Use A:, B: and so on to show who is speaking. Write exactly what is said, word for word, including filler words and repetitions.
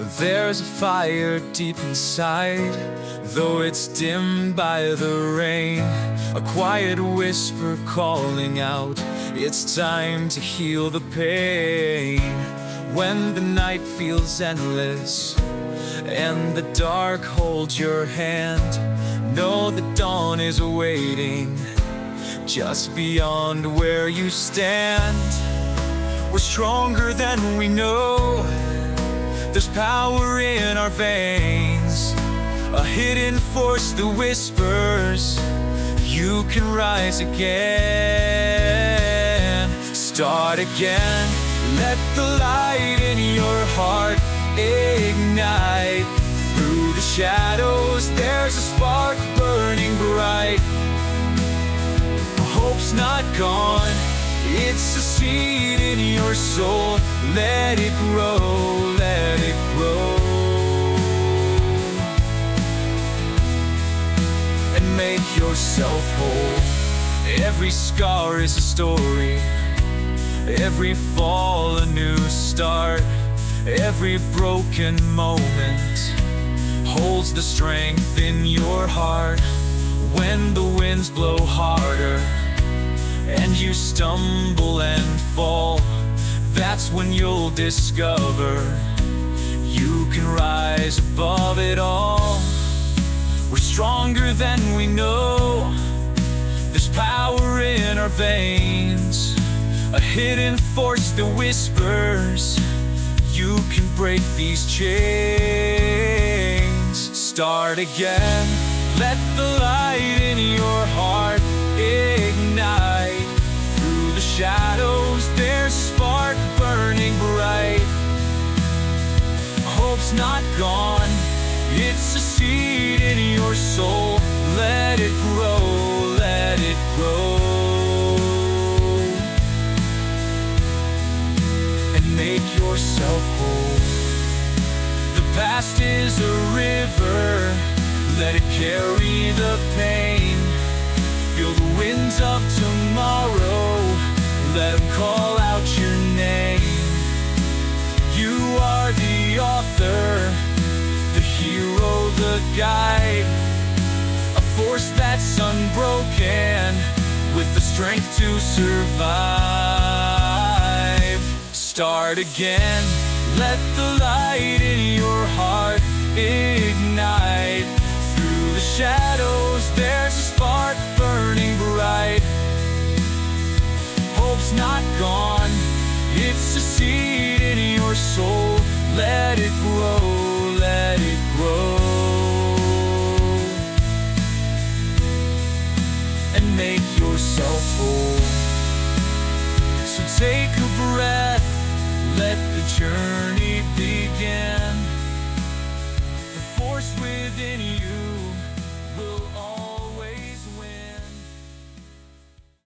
A: There's a fire deep inside, though it's dimmed by the rain. A quiet whisper calling out, it's time to heal the pain. When the night feels endless and the dark holds your hand, know the dawn is awaiting just beyond where you stand. We're stronger than we know. There's power in our veins, a hidden force that whispers, you can rise again. Start again, let the light in your heart ignite. Through the shadows there's a spark burning bright. Hope's not gone, it's a seed in your soul. Let it grow, let it grow, and make yourself whole. Every scar is a story, every fall a new start. Every broken moment holds the strength in your heart. When the winds blow harder and you stumble and fall, that's when you'll discover you can rise above it all. We're stronger than we know. There's power in our veins, a hidden force that whispers, you can break these chains. Start again, let the light in your heart ignite. Through the shadows there's a spark burning bright. Hope's not gone, it's a seed in your soul. Let it grow, let it grow, and make yourself whole. The past is a river, let it carry the pain. Feel the winds of tomorrow, let them call out your name. You are the author, the hero, the guide, a force that's unbroken with the strength to survive. Start again, let the light in your heart ignite. Through the shadows there's a spark burning bright. Hope's not gone, it's a seed in your soul. Let it grow, let it grow, and make yourself whole. So take a breath, let the journey begin. The force within you